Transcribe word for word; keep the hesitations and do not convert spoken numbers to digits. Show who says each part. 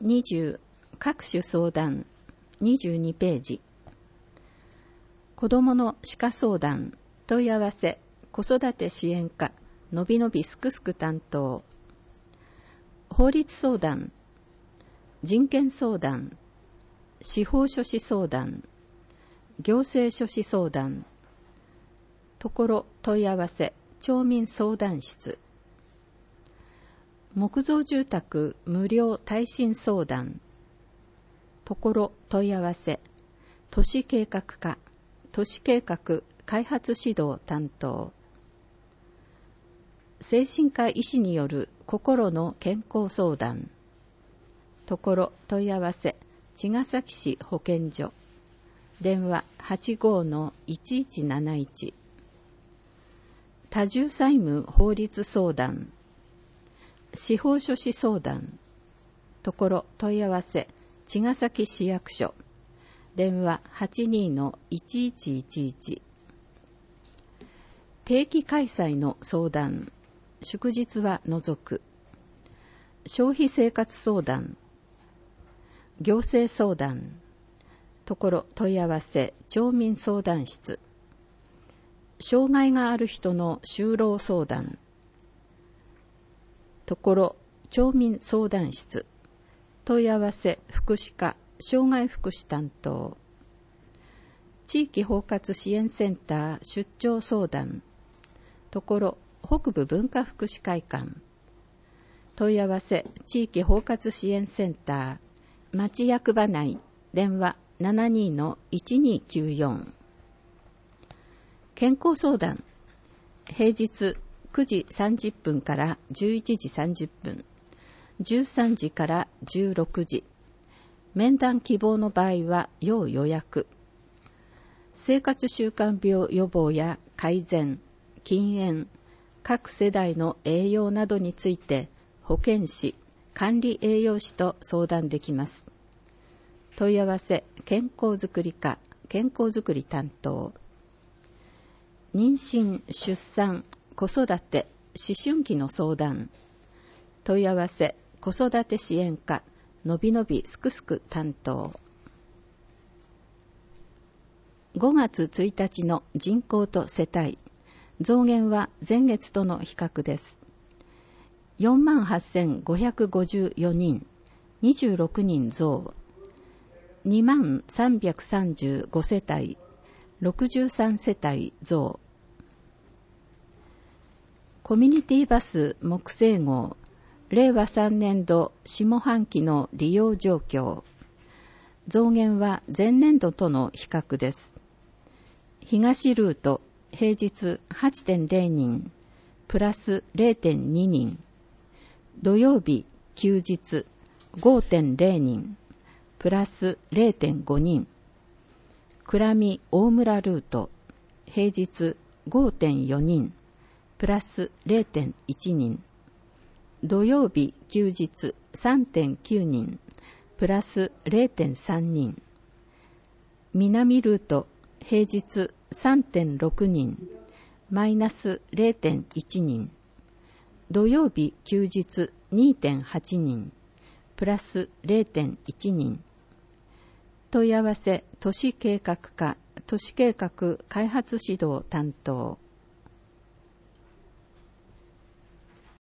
Speaker 1: にじゅう各種相談にじゅうにページ。子どもの歯科相談問い合わせ子育て支援課のびのびすくすく担当。法律相談、人権相談、司法書士相談、行政書士相談、ところ問い合わせ町民相談室、木造住宅無料耐震相談、ところ問い合わせ都市計画課都市計画開発指導担当。精神科医師による心の健康相談、ところ問い合わせ茅ヶ崎市保健所、電話 はちごのいちいちなないち。多重債務法律相談、司法書士相談、ところ問い合わせ茅ヶ崎市役所、電話 はちにのいちいちいちいち。定期開催の相談、祝日は除く。消費生活相談、行政相談、ところ問い合わせ町民相談室。障害がある人の就労相談、ところ町民相談室。問い合わせ福祉課障害福祉担当。地域包括支援センター出張相談、ところ北部文化福祉会館。問い合わせ地域包括支援センター町役場内、電話 ななにのいちにきゅうよん。健康相談、平日くじさんじゅっぷんからじゅういちじさんじゅっぷん、じゅうさんじからじゅうろくじ。面談希望の場合は要予約。生活習慣病予防や改善、禁煙、各世代の栄養などについて保健師、管理栄養士と相談できます。問い合わせ健康づくり課健康づくり担当。妊娠、出産、子育て、思春期の相談。問い合わせ子育て支援課のびのびすくすく担当。ごがつついたちの人口と世帯増減は前月との比較です。よんまんはっせんごひゃくごじゅうよにん、にじゅうろくにん増。にまんさんびゃくさんじゅうご世帯、ろくじゅうさん世帯増。コミュニティバス木製号、れいわさんねんど下半期の利用状況。増減は前年度との比較です。東ルート、平日 はちてんれいにん、プラス れいてんににん。土曜日、休日 ごてんれいにん、プラス れいてんごにん。倉見大村ルート、平日 ごてんよにん、プラス れいてんいちにん。土曜日、休日 さんてんきゅうにん、プラス れいてんさんにん。南ルート、平日 さんてんろくにん、マイナス れいてんいちにん。土曜日、休日 にてんはちにん、プラス れいてんいちにん。問い合わせ都市計画課都市計画開発指導担当。